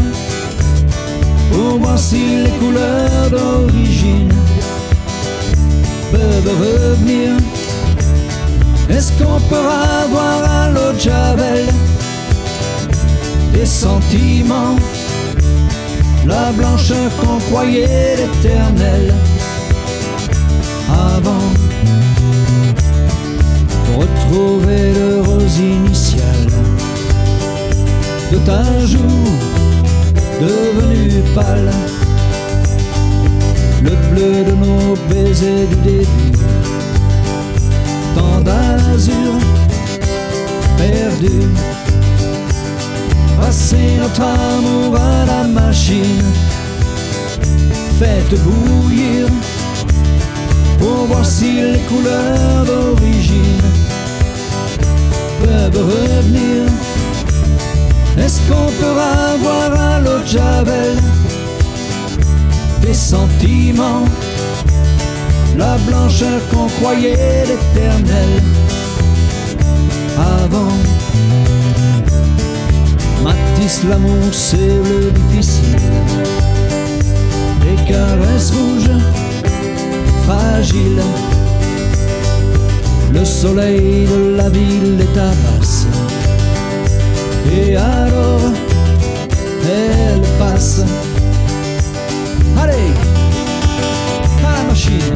pour voir si les couleurs d'origine peuvent revenir. Est-ce qu'on peut avoir à l'eau de Javel des sentiments, la blancheur qu'on croyait éternelle avant, retrouver le rose initial de ta joue devenue pâle, le bleu de nos baisers du début, tant d'azur perdu, passer notre amour à la machine, faites bouillir pour voir si les couleurs d'origine peuvent revenir. Est-ce qu'on peut avoir à l'eau de Javel des sentiments, la blancheur qu'on croyait l'éternelle avant? Matisse, l'amour c'est le difficile, les caresses rouges fragiles, le soleil de la ville les tabasse, et alors elle passe. Allez, à la machine.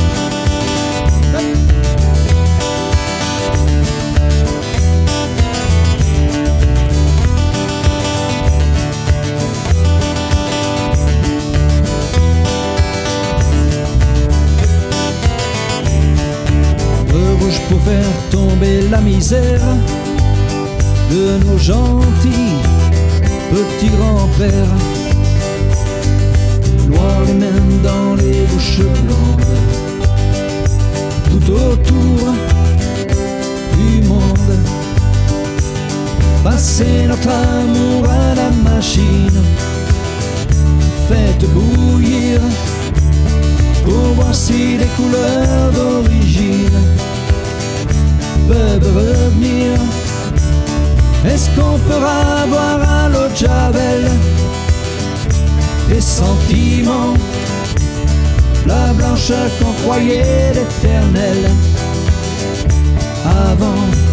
Pour faire tomber la misère de nos gentils petits grands-pères, noirs les mains dans les bouches blondes, tout autour du monde, passer notre amour à la machine, faites bouillir pour voir si les couleurs d'origine peuvent revenir. Est-ce qu'on peut avoir à l'eau de Javel des sentiments, la blancheur qu'on croyait l'éternelle avant?